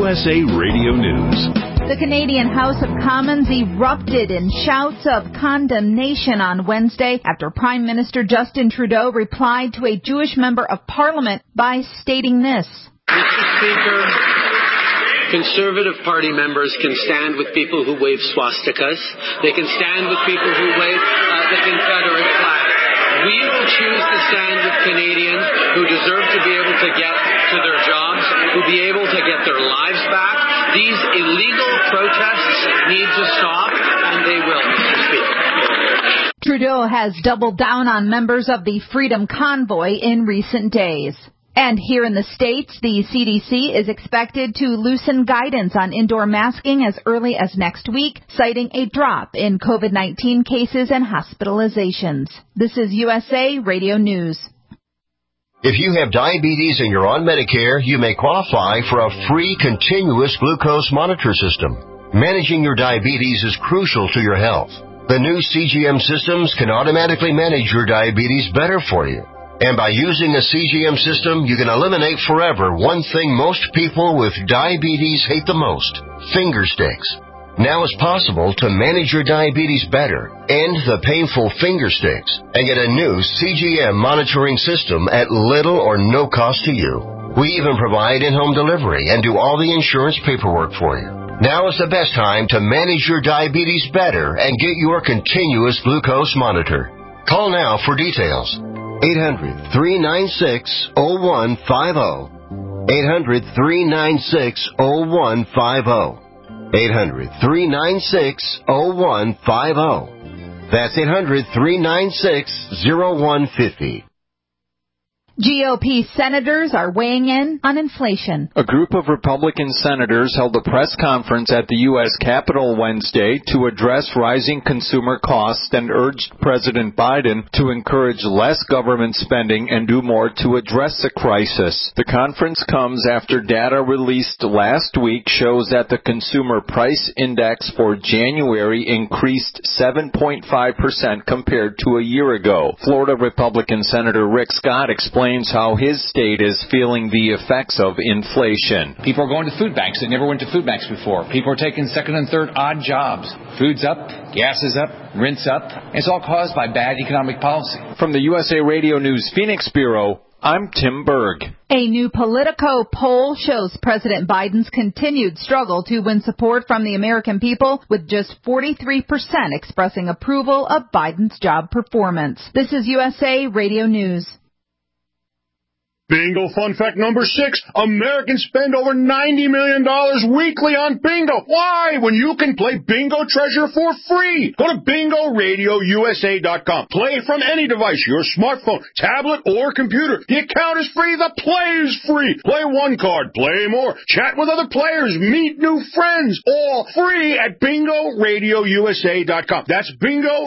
USA Radio News. The Canadian House of Commons erupted in shouts of condemnation on Wednesday after Prime Minister Justin Trudeau replied to a Jewish member of Parliament by stating this. Mr. Speaker, Conservative Party members can stand with people who wave swastikas. They can stand with people who wave the Confederate flag. We will choose to stand with Canadians who deserve to be able to get to their jobs, who be able to get their lives back. These illegal protests need to stop, and they will, Mr. Speaker. Trudeau has doubled down on members of the Freedom Convoy in recent days. And here in the States, the CDC is expected to loosen guidance on indoor masking as early as next week, citing a drop in COVID-19 cases and hospitalizations. This is USA Radio News. If you have diabetes and you're on Medicare, you may qualify for a free continuous glucose monitor system. Managing your diabetes is crucial to your health. The new CGM systems can automatically manage your diabetes better for you. And by using a CGM system, you can eliminate forever one thing most people with diabetes hate the most, finger sticks. Now it's possible to manage your diabetes better, end the painful finger sticks, and get a new CGM monitoring system at little or no cost to you. We even provide in-home delivery and do all the insurance paperwork for you. Now is the best time to manage your diabetes better and get your continuous glucose monitor. Call now for details. 800-396-0150. 800-396-0150. 800-396-0150. That's 800-396-0150. GOP senators are weighing in on inflation. A group of Republican senators held a press conference at the U.S. Capitol Wednesday to address rising consumer costs and urged President Biden to encourage less government spending and do more to address the crisis. The conference comes after data released last week shows that the Consumer Price Index for January increased 7.5% compared to a year ago. Florida Republican Senator Rick Scott explained how his state is feeling the effects of inflation. People are going to food banks that never went to food banks before. People are taking second and third odd jobs. Food's up, gas is up, rent's up. It's all caused by bad economic policy. From the USA Radio News Phoenix Bureau, I'm Tim Berg. A new Politico poll shows President Biden's continued struggle to win support from the American people, with just 43% expressing approval of Biden's job performance. This is USA Radio News. Bingo fun fact number 6. Americans spend over $90 million weekly on bingo. Why? When you can play Bingo Treasure for free. Go to BingoRadioUSA.com. Play from any device, your smartphone, tablet, or computer. The account is free. The play is free. Play one card. Play more. Chat with other players. Meet new friends. All free at BingoRadioUSA.com. That's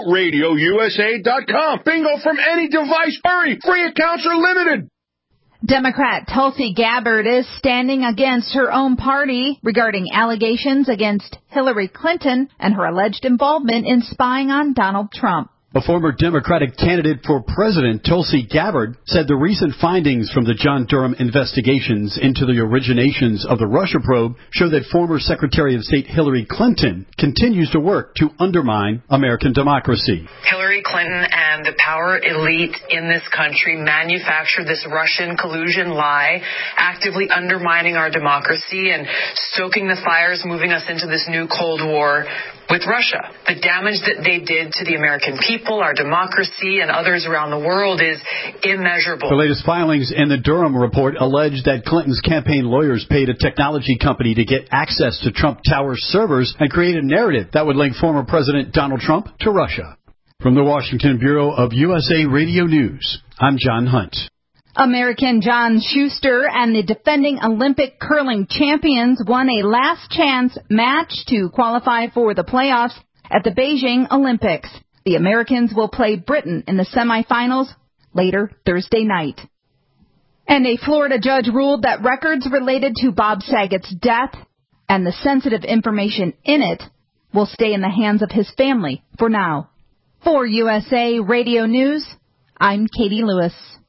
BingoRadioUSA.com. Bingo from any device. Hurry. Free accounts are limited. Democrat Tulsi Gabbard is standing against her own party regarding allegations against Hillary Clinton and her alleged involvement in spying on Donald Trump. A former Democratic candidate for president, Tulsi Gabbard, said the recent findings from the John Durham investigations into the originations of the Russia probe show that former Secretary of State Hillary Clinton continues to work to undermine American democracy. Hillary Clinton and the power elite in this country manufactured this Russian collusion lie, actively undermining our democracy and stoking the fires, moving us into this new Cold War with Russia. The damage that they did to the American people, our democracy, and others around the world is immeasurable. The latest filings in the Durham report allege that Clinton's campaign lawyers paid a technology company to get access to Trump Tower servers and create a narrative that would link former President Donald Trump to Russia. From the Washington Bureau of USA Radio News, I'm John Hunt. American John Schuster and the defending Olympic curling champions won a last-chance match to qualify for the playoffs at the Beijing Olympics. The Americans will play Britain in the semifinals later Thursday night. And a Florida judge ruled that records related to Bob Saget's death and the sensitive information in it will stay in the hands of his family for now. For USA Radio News, I'm Katie Lewis.